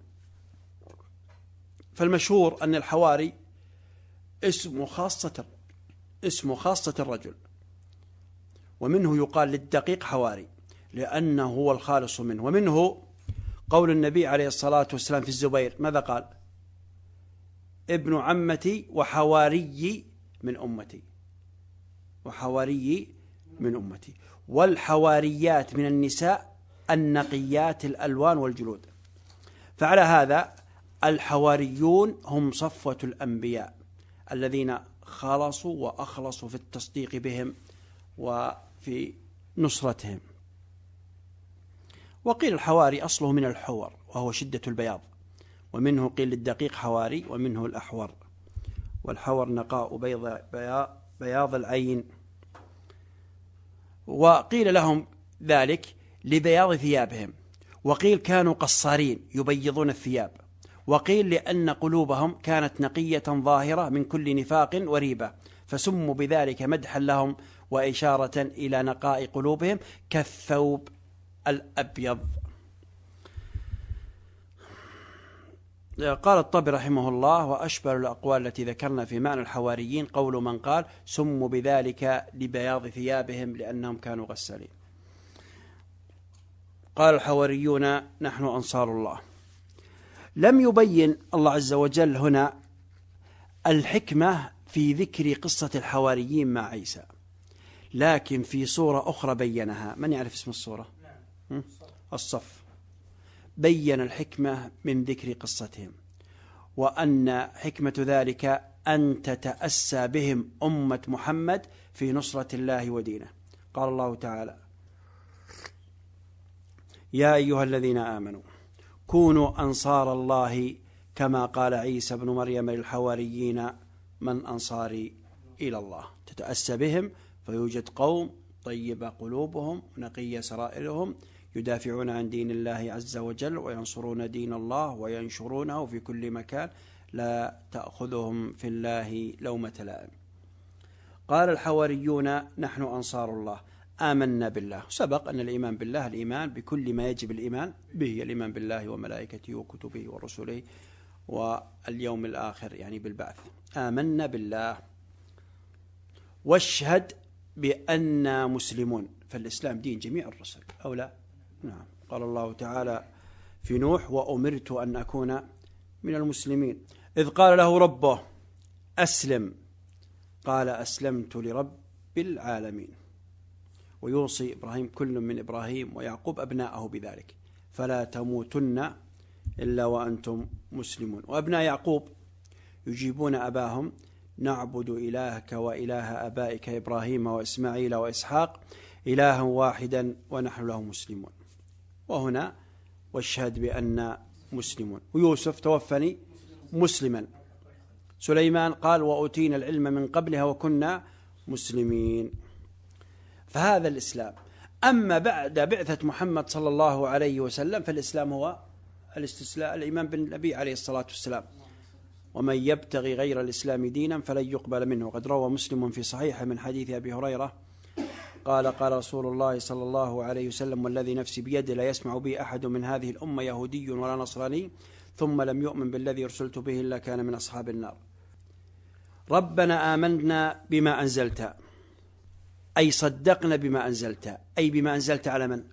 فالمشهور أن الحواري اسم خاصة اسم خاصة الرجل، ومنه يقال للدقيق حواري لأنه هو الخالص منه. ومنه قول النبي عليه الصلاة والسلام في الزبير ماذا قال؟ ابن عمتي وحواري من أمتي وحواري من أمتي. والحواريات من النساء النقيات الألوان والجلود. فعلى هذا الحواريون هم صفوة الأنبياء الذين خلصوا وأخلصوا في التصديق بهم وفي نصرتهم. وقيل الحواري أصله من الحور وهو شدة البياض، ومنه قيل للدقيق حواري، ومنه الأحور. والحور نقاء بيض بياض العين. وقيل لهم ذلك لبياض ثيابهم، وقيل كانوا قصارين يبيضون الثياب، وقيل لأن قلوبهم كانت نقية ظاهرة من كل نفاق وريبة فسموا بذلك مدحا لهم وإشارة إلى نقاء قلوبهم كالثوب الأبيض. قال الطبري رحمه الله: وأشبه الأقوال التي ذكرنا في معنى الحواريين قول من قال سموا بذلك لبياض ثيابهم لأنهم كانوا غسالين. قال الحواريون نحن أنصار الله. لم يبين الله عز وجل هنا الحكمة في ذكر قصة الحواريين مع عيسى، لكن في صورة أخرى بينها. من يعرف اسم الصورة؟ الصف. بين الحكمة من ذكر قصتهم، وأن حكمة ذلك أن تتأسى بهم أمة محمد في نصرة الله ودينه. قال الله تعالى: يا أيها الذين آمنوا كونوا أنصار الله كما قال عيسى بن مريم للحواريين من أنصاري إلى الله، تتأسى بهم، فيوجد قوم طيبة قلوبهم نقية سرائرهم يدافعون عن دين الله عز وجل وينصرون دين الله وينشرونه في كل مكان، لا تأخذهم في الله لومة لائم. قال الحواريون نحن أنصار الله آمنا بالله. سبق أن الإيمان بالله الإيمان بكل ما يجب الإيمان به، الإيمان بالله وملائكته وكتبه ورسله واليوم الآخر يعني بالبعث. آمنا بالله واشهد بأننا مسلمون، فالإسلام دين جميع الرسل أو لا؟ نعم. قال الله تعالى في نوح وأمرت أن أكون من المسلمين. إذ قال له ربه أسلم قال أسلمت لرب العالمين. ويوصي إبراهيم كل من إبراهيم ويعقوب أبناءه بذلك، فلا تموتن إلا وأنتم مسلمون. وأبناء يعقوب يجيبون أباهم نعبد إلهك وإله أبائك إبراهيم وإسماعيل وإسحاق إلها واحدا ونحن له مسلمون. وهنا واشهد بأن مسلمون. ويوسف توفني مسلما. سليمان قال وأوتينا العلم من قبلها وكنا مسلمين. فهذا الإسلام. أما بعد بعثة محمد صلى الله عليه وسلم فالإسلام هو الاستسلام، الإيمان بالنبي عليه الصلاة والسلام. ومن يبتغي غير الإسلام دينا فلن يقبل منه. وقد روى مسلم في صحيح من حديث أبي هريرة قال قال رسول الله صلى الله عليه وسلم والذي نفسي بيده لا يسمع بي أحد من هذه الأمة يهودي ولا نصراني ثم لم يؤمن بالذي أرسلت به إلا كان من أصحاب النار. ربنا آمنا بما أنزلت، أي صدقنا بما أنزلت، أي بما أنزلت على من؟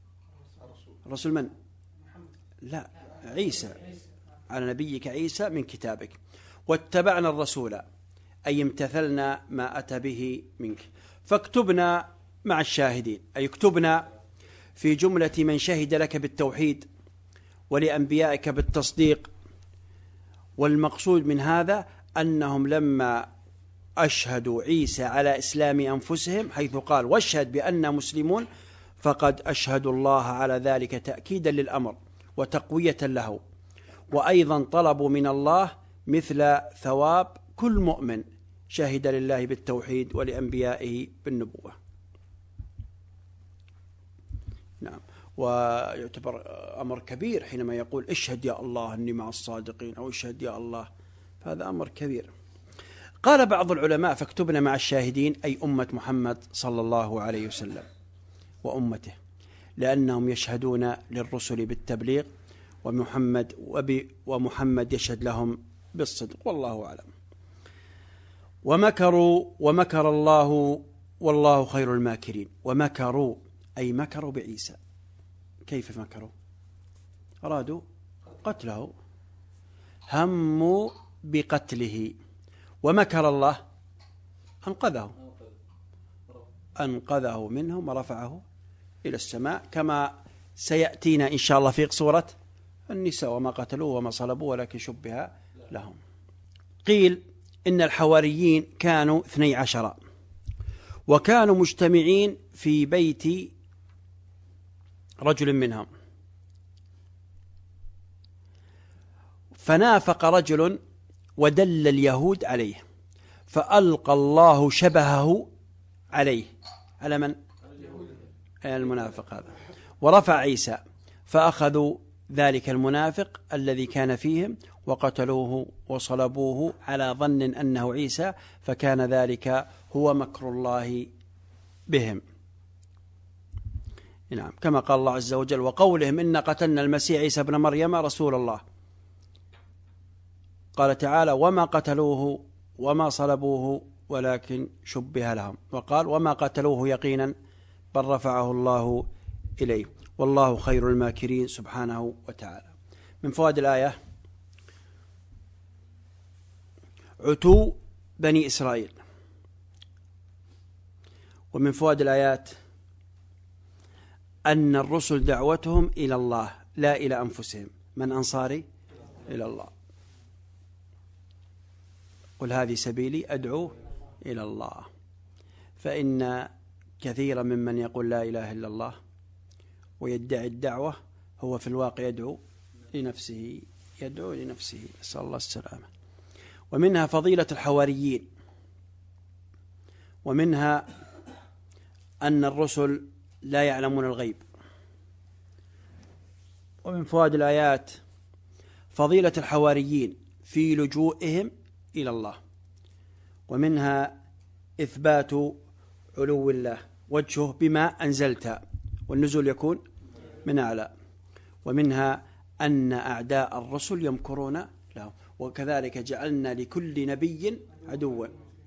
رسول من؟ لا، عيسى، على نبيك عيسى من كتابك. واتبعنا الرسول أي امتثلنا ما أتى به منك. فاكتبنا مع الشاهدين، أي اكتبنا في جملة من شهد لك بالتوحيد ولأنبيائك بالتصديق. والمقصود من هذا أنهم لما أشهدوا عيسى على إسلام أنفسهم حيث قال واشهد بأننا مسلمون، فقد أشهدوا الله على ذلك تأكيدا للأمر وتقوية له. وأيضا طلبوا من الله مثل ثواب كل مؤمن شهد لله بالتوحيد ولأنبيائه بالنبوة. نعم. ويعتبر أمر كبير حينما يقول اشهد يا الله أني مع الصادقين أو اشهد يا الله، هذا أمر كبير. قال بعض العلماء فاكتبنا مع الشاهدين أي أمة محمد صلى الله عليه وسلم وأمته، لأنهم يشهدون للرسل بالتبليغ ومحمد ومحمد يشهد لهم بالصدق، والله أعلم. ومكروا ومكر الله والله خير الماكرين. ومكروا أي مكروا بعيسى. كيف مكروا؟ أرادوا قتله، هموا بقتله. ومكر الله أنقذه أنقذه منهم ورفعه إلى السماء، كما سيأتينا إن شاء الله في سورة النساء وما قتلوه وما صلبوه ولكن شبه لهم. قيل إن الحواريين كانوا اثني عشر وكانوا مجتمعين في بيت رجل منهم، فنافق رجل ودل اليهود عليه فألقى الله شبهه عليه. على من؟ المنافق هذا. ورفع عيسى فأخذوا ذلك المنافق الذي كان فيهم وقتلوه وصلبوه على ظن أنه عيسى، فكان ذلك هو مكر الله بهم. نعم، كما قال الله عز وجل وقولهم إن قتلنا المسيح عيسى ابن مريم رسول الله. قال تعالى وما قتلوه وما صلبوه ولكن شبه لهم. وقال وما قتلوه يقينا بل رفعه الله إليه والله خير الماكرين سبحانه وتعالى. من فوائد الآية عتو بني إسرائيل. ومن فوائد الآيات أن الرسل دعوتهم إلى الله لا إلى أنفسهم. من أنصاري إلى الله؟ قل هذه سبيلي أدعو إلى الله. فإن كثيرا ممن يقول لا إله إلا الله ويدعي الدعوة هو في الواقع يدعو لنفسه يدعو لنفسه نسأل الله السلامة. ومنها فضيلة الحواريين ومنها أن الرسل لا يعلمون الغيب. ومن فوائد الآيات فضيلة الحواريين في لجوئهم إلى الله. ومنها إثبات علو الله وجهه بما أنزلت، والنزول يكون من أعلى. ومنها أن أعداء الرسل يمكرون له، وكذلك جعلنا لكل نبي عدوا.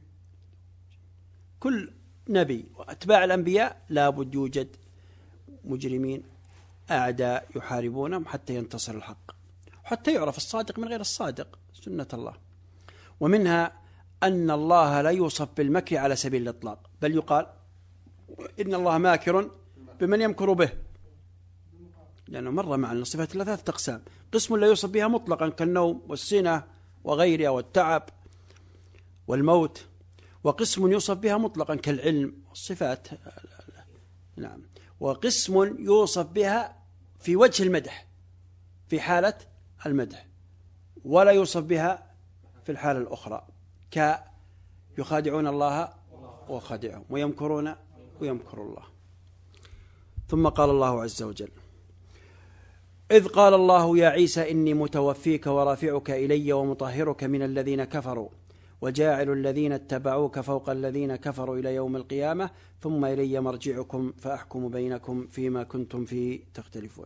كل نبي وأتباع الأنبياء لا بد يوجد مجرمين أعداء يحاربونهم حتى ينتصر الحق، حتى يعرف الصادق من غير الصادق، سنة الله. ومنها أن الله لا يوصف بالمكر على سبيل الإطلاق، بل يقال إن الله ماكر بمن يمكر به، لأنه مر معنا الصفات ثلاثة أقسام: قسم لا يوصف بها مطلقا كالنوم والسنة وغيرها والتعب والموت، وقسم يوصف بها مطلقا كالعلم والصفات، نعم، وقسم يوصف بها في وجه المدح في حالة المدح، ولا يوصف بها في الحالة الأخرى، كيخادعون الله وخادعهم ويمكرون ويمكر الله. ثم قال الله عز وجل: إذ قال الله يا عيسى إني متوفيك ورافعك إلي ومطهرك من الذين كفروا وجاعل الذين اتبعوك فوق الذين كفروا إلى يوم القيامة ثم إلي مرجعكم فأحكم بينكم فيما كنتم فيه تختلفون.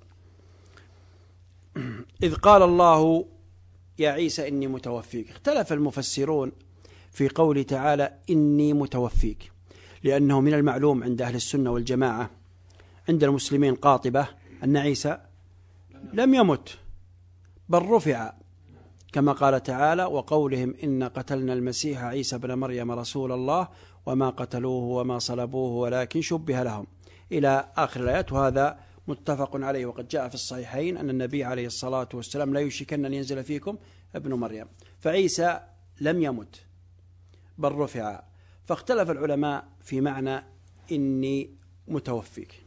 إذ قال الله يا عيسى إني متوفيك، اختلف المفسرون في قول تعالى إني متوفيك، لأنه من المعلوم عند أهل السنة والجماعة عند المسلمين قاطبة أن عيسى لم يمت بل رفع، كما قال تعالى: وقولهم إن قتلنا المسيح عيسى بن مريم رسول الله وما قتلوه وما صلبوه ولكن شبه لهم، إلى آخر الآيات. وهذا متفق عليه، وقد جاء في الصحيحين أن النبي عليه الصلاة والسلام لا يشركن أن ينزل فيكم ابن مريم، فعيسى لم يمت بل رفع. فاختلف العلماء في معنى إني متوفيك،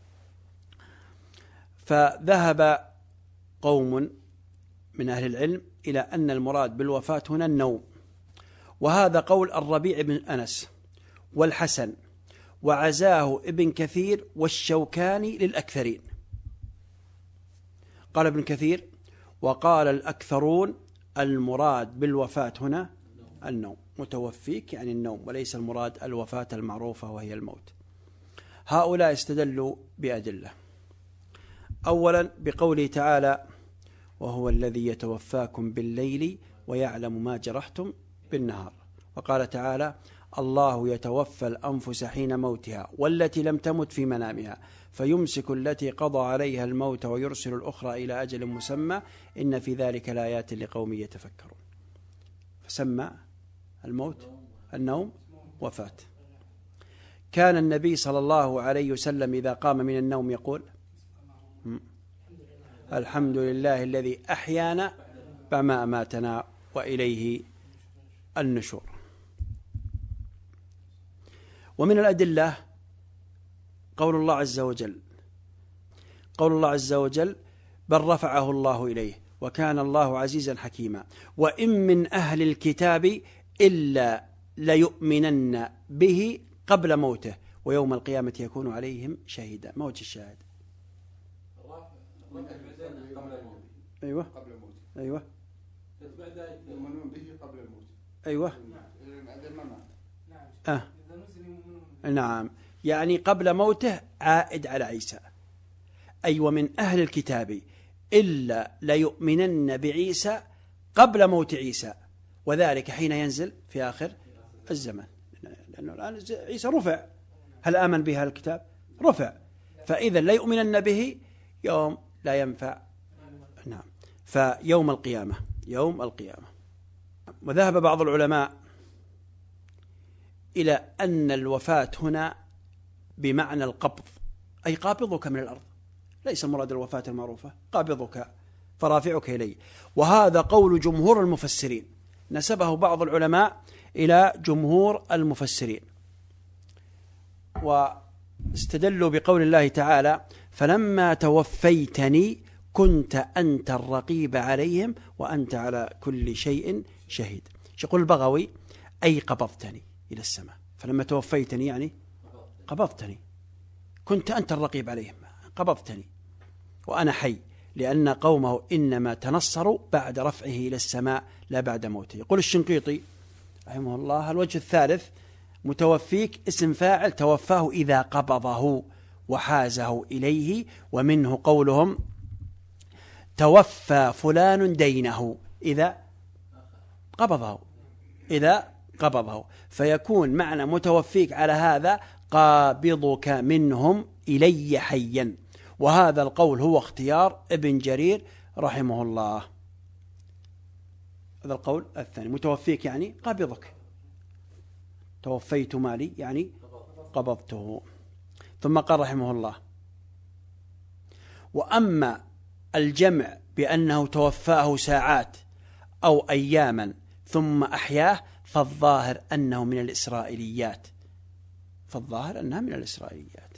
فذهب قوم من أهل العلم إلى أن المراد بالوفاة هنا النوم، وهذا قول الربيع بن أنس والحسن وعزاه ابن كثير والشوكاني للأكثرين. قال ابن كثير: وقال الأكثرون المراد بالوفاة هنا النوم، متوفيك يعني النوم، وليس المراد الوفاة المعروفة وهي الموت. هؤلاء استدلوا بأدلة. أولا بقوله تعالى: وهو الذي يتوفاكم بالليل ويعلم ما جرحتم بالنهار. وقال تعالى: الله يتوفى الأنفس حين موتها والتي لم تمت في منامها فيمسك التي قضى عليها الموت ويرسل الأخرى إلى أجل مسمى إن في ذلك لآيات لقوم يتفكرون. فسمى الموت النوم وفاة. كان النبي صلى الله عليه وسلم إذا قام من النوم يقول: الحمد لله الذي أحيانا فما أماتنا وإليه النشور. ومن الأدلة قول الله عز وجل قول الله عز وجل: بل رفعه الله إليه وكان الله عزيزا حكيما وإن من أهل الكتاب إلا ليؤمنن به قبل موته ويوم القيامة يكون عليهم شهيدا. ما وجه الشاهد؟ أيوة قبل الموت. أيوة يؤمنون به قبل الموت. أيوة نعم. آه. نعم، يعني قبل موته عائد على عيسى. أي ومن أهل الكتاب إلا ليؤمنن بعيسى قبل موت عيسى، وذلك حين ينزل في آخر الزمن، لأنه الآن عيسى رفع. هل آمن بها الكتاب؟ رفع. فإذا لا يؤمنن به يوم لا ينفع. نعم، فيوم القيامة يوم القيامة. وذهب بعض العلماء إلى أن الوفاة هنا بمعنى القبض، أي قابضك من الأرض، ليس مراد الوفاة المعروفة، قابضك فرافعك إليه. وهذا قول جمهور المفسرين، نسبه بعض العلماء إلى جمهور المفسرين، واستدلوا بقول الله تعالى: فلما توفيتني كنت أنت الرقيب عليهم وأنت على كل شيء شهيد. يقول البغوي: أي قبضتني إلى السماء فلما توفيتني يعني قبضتني، كنت أنت الرقيب عليهم، قبضتني وأنا حي، لأن قومه إنما تنصروا بعد رفعه إلى السماء لا بعد موته. يقول الشنقيطي رحمه الله: الوجه الثالث متوفيك اسم فاعل توفاه إذا قبضه وحازه إليه، ومنه قولهم توفى فلان دينه إذا قبضه، إذا قبضه، فيكون معنى متوفيك على هذا قابضك منهم إلي حيا. وهذا القول هو اختيار ابن جرير رحمه الله. هذا القول الثاني، متوفيك يعني قابضك، توفيت مالي يعني قبضته. ثم قال رحمه الله: وأما الجمع بأنه توفاه ساعات أو أياما ثم أحياه فالظاهر أنه من الإسرائيليات، فالظاهر أنها من الإسرائيليات.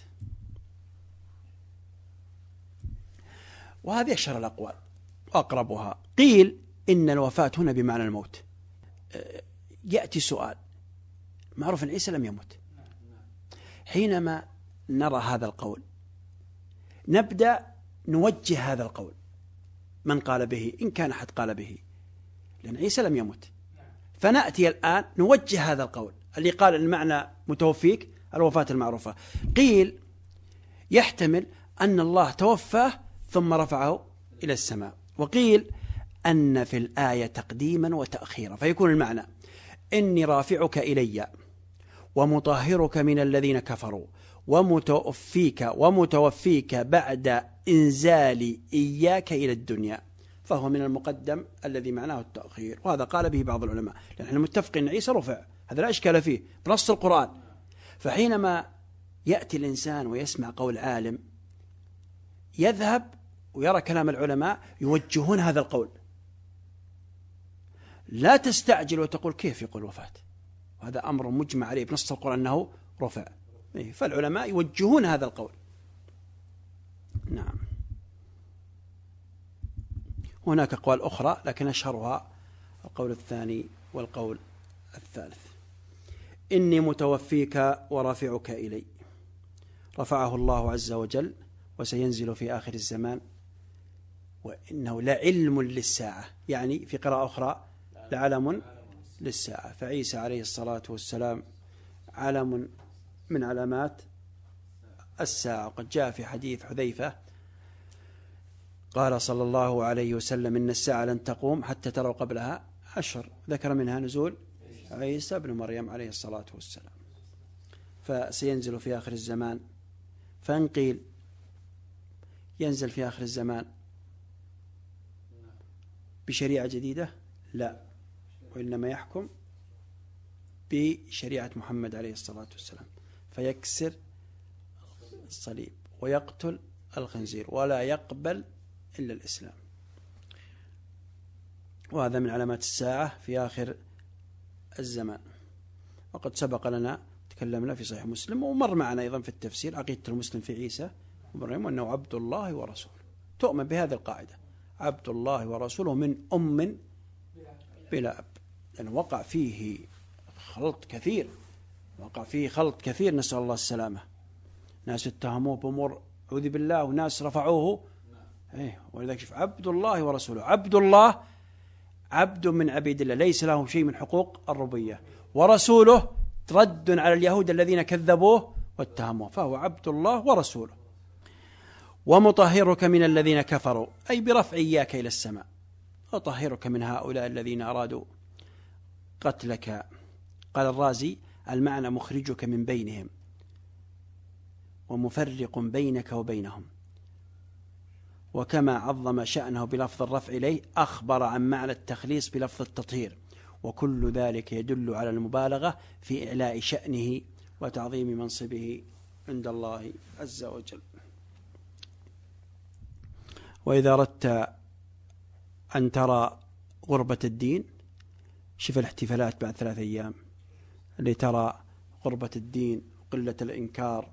وهذه أشهر الأقوال وأقربها. قيل إن الوفاة هنا بمعنى الموت. يأتي سؤال: معروف أن عيسى لم يمت. حينما نرى هذا القول نبدأ نوجه هذا القول، من قال به إن كان أحد قال به، لأن عيسى لم يمت، فنأتي الآن نوجه هذا القول اللي قال المعنى متوفيك الوفاة المعروفة. قيل يحتمل أن الله توفاه ثم رفعه إلى السماء، وقيل أن في الآية تقديما وتأخيرا، فيكون المعنى إني رافعك إلي ومطهرك من الذين كفروا ومتوفيك ومتوفيك بعد إنزال إياك إلى الدنيا، فهو من المقدم الذي معناه التأخير. وهذا قال به بعض العلماء، لأن احنا متفقين أن عيسى رفع، هذا لا إشكال فيه بنص القرآن. فحينما يأتي الإنسان ويسمع قول عالم يذهب ويرى كلام العلماء يوجهون هذا القول، لا تستعجل وتقول كيف يقول وفاة، وهذا أمر مجمع عليه بنص القرآن أنه رفع، فالعلماء يوجهون هذا القول. نعم. هناك أقوال أخرى لكن أشهرها القول الثاني والقول الثالث. إني متوفيك ورافعك إلي، رفعه الله عز وجل وسينزل في آخر الزمان، وإنه لعلم للساعة، يعني في قراءة أخرى لعلم للساعة. فعيسى عليه الصلاة والسلام علم من علامات الساعة. وقد جاء في حديث حذيفة قال صلى الله عليه وسلم: إن الساعة لن تقوم حتى تروا قبلها عشر، ذكر منها نزول عيسى بن مريم عليه الصلاة والسلام، فسينزل في آخر الزمان. فإن قيل ينزل في آخر الزمان بشريعة جديدة، لا، وإنما يحكم بشريعة محمد عليه الصلاة والسلام، فيكسر الصليب ويقتل الخنزير ولا يقبل إلا الإسلام. وهذا من علامات الساعة في آخر الزمان. وقد سبق لنا تكلمنا في صحيح مسلم ومر معنا أيضا في التفسير عقيدة المسلم في عيسى ومريم وأنه عبد الله ورسوله. تؤمن بهذه القاعدة: عبد الله ورسوله من أم بلا أب، لأنه يعني وقع فيه خلط كثير، وقع فيه خلط كثير، نسأل الله السلامة. ناس اتهموه بأمور أعوذ بالله، وناس رفعوه إيه، ولذلك عبد الله ورسوله. عبد الله عبد من عبيد الله، ليس له شيء من حقوق الربوبية، ورسوله رد على اليهود الذين كذبوه واتهموه، فهو عبد الله ورسوله. ومطهرك من الذين كفروا، أي برفع إياك إلى السماء، أطهرك من هؤلاء الذين أرادوا قتلك. قال الرازي: المعنى مخرجك من بينهم ومفرق بينك وبينهم. وكما عظم شأنه بلفظ الرفع إليه أخبر عن معنى التخليص بلفظ التطهير، وكل ذلك يدل على المبالغة في إعلاء شأنه وتعظيم منصبه عند الله عز وجل. وإذا أردت أن ترى غربة الدين شوف الاحتفالات بعد ثلاث أيام اللي ترى غربة الدين وقلة الإنكار،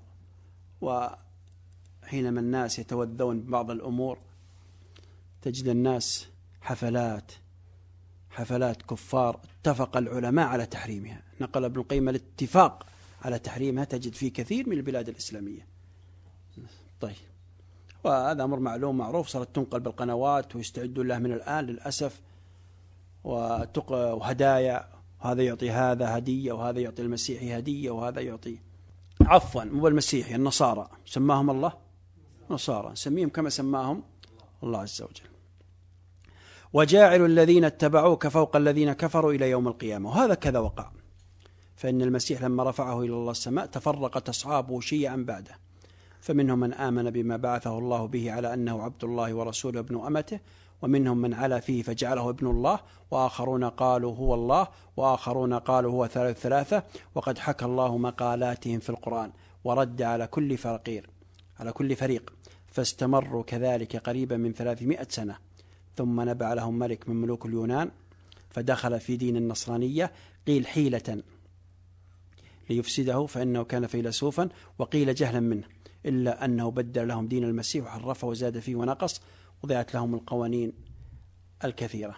وحينما الناس يتوذون ببعض الأمور تجد الناس حفلات حفلات كفار اتفق العلماء على تحريمها. نقل ابن القيم الاتفاق على تحريمها تجد في كثير من البلاد الإسلامية. طيب، وهذا أمر معلوم معروف، صارت تنقل بالقنوات ويستعدون له من الآن للأسف، وهدايا، وهذا يعطي هذا هدية، وهذا يعطي المسيحي هدية، وهذا يعطي، عفوا مو بالمسيحي، النصارى سماهم الله نصارى، سميهم كما سماهم الله عز وجل. وجاعل الذين اتبعوك فوق الذين كفروا إلى يوم القيامة، وهذا كذا وقع، فإن المسيح لما رفعه إلى الله السماء تفرقت أصحابه شيعا بعده، فمنهم من آمن بما بعثه الله به على أنه عبد الله ورسوله ابن أمته، ومنهم من علا فيه فجعله ابن الله، وآخرون قالوا هو الله، وآخرون قالوا هو ثالث ثلاثة، وقد حكى الله مقالاتهم في القرآن ورد على كل فريق على كل فريق فاستمروا كذلك قريبا من ثلاثمائة سنة، ثم نبع لهم ملك من ملوك اليونان فدخل في دين النصرانية، قيل حيلة ليفسده فإنه كان فيلسوفا، وقيل جهلا منه، إلا أنه بدل لهم دين المسيح وحرفه وزاد فيه ونقص، وضعت لهم القوانين الكثيرة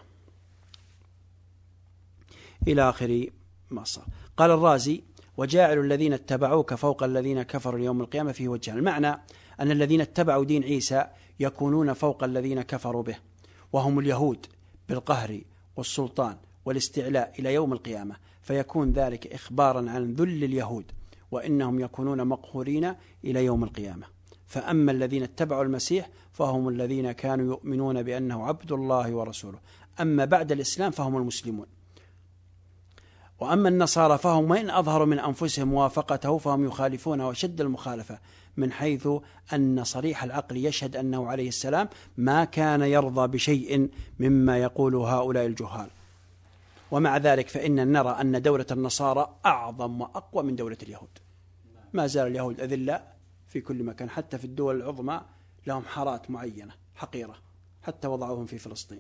إلى آخر ما صار. قال الرازي: وجاعل الذين اتبعوك فوق الذين كفروا يوم القيامة فيه وجهان، المعنى أن الذين اتبعوا دين عيسى يكونون فوق الذين كفروا به، وهم اليهود بالقهر والسلطان والاستعلاء إلى يوم القيامة، فيكون ذلك إخبارا عن ذل اليهود، وإنهم يكونون مقهورين إلى يوم القيامة. فأما الذين اتبعوا المسيح فهم الذين كانوا يؤمنون بأنه عبد الله ورسوله، أما بعد الإسلام فهم المسلمون. وأما النصارى فهم وإن أظهروا من أنفسهم موافقته فهم يخالفون وشد المخالفة، من حيث أن صريح العقل يشهد أنه عليه السلام ما كان يرضى بشيء مما يقول هؤلاء الجهال. ومع ذلك فإن نرى أن دولة النصارى أعظم وأقوى من دولة اليهود، ما زال اليهود أذلاء في كل مكان، حتى في الدول العظمى لهم حارات معينة حقيرة، حتى وضعوهم في فلسطين،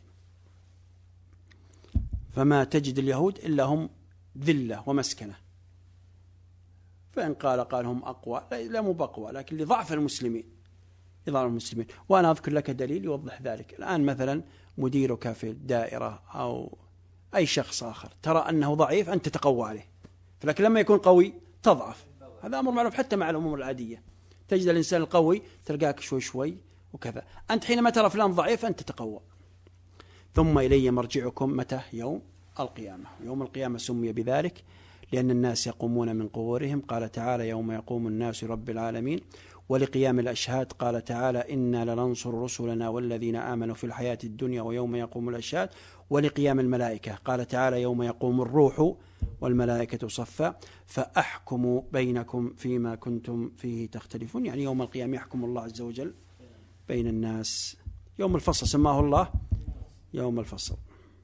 فما تجد اليهود إلا هم ذلة ومسكنة. فإن قال قال هم أقوى، لا مو بقوى، لكن لضعف المسلمين لضعف المسلمين. وأنا أذكر لك دليل يوضح ذلك. الآن مثلا مديرك في الدائرة أو أي شخص آخر ترى أنه ضعيف، أنت تقوى عليه، لكن لما يكون قوي تضعف. هذا أمر معروف حتى مع الأمور العادية، تجد الإنسان القوي تلقاك شوي شوي وكذا، أنت حينما ترى فلان ضعيف أنت تقوى. ثم إلي مرجعكم متى؟ يوم القيامة. يوم القيامة سمي بذلك لأن الناس يقومون من قبورهم، قال تعالى: يوم يقوم الناس رب العالمين. ولقيام الأشهاد قال تعالى: إنا لننصر رسلنا والذين آمنوا في الحياة الدنيا ويوم يقوم الأشهاد. ولقيام الملائكة قال تعالى: يوم يقوم الروح والملائكة صفا فأحكم بينكم فيما كنتم فيه تختلفون، يعني يوم القيامة يحكم الله عز وجل بين الناس. يوم الفصل سماه الله يوم الفصل.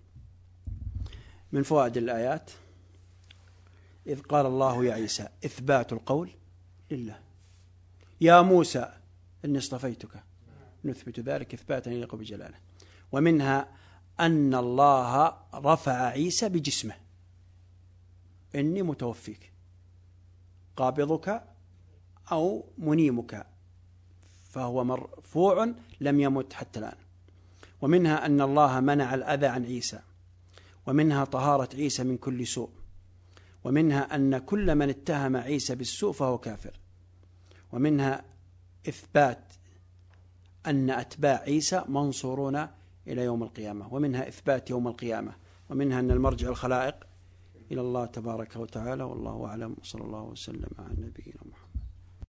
من فوائد الآيات: إذ قال الله يا عيسى إثبات القول لله، يا موسى إني اصطفيتك، نثبت ذلك إثباتا يليق بجلاله. ومنها أن الله رفع عيسى بجسمه، إني متوفيك قابضك أو منيمك، فهو مرفوع لم يمت حتى الآن. ومنها أن الله منع الأذى عن عيسى، ومنها طهارة عيسى من كل سوء، ومنها أن كل من اتهم عيسى بالسوء فهو كافر. ومنها إثبات أن أتباع عيسى منصورون إلى يوم القيامة، ومنها إثبات يوم القيامة، ومنها أن المرجع الخلائق إلى الله تبارك وتعالى. والله أعلم، صلى الله وسلم على نبينا محمد.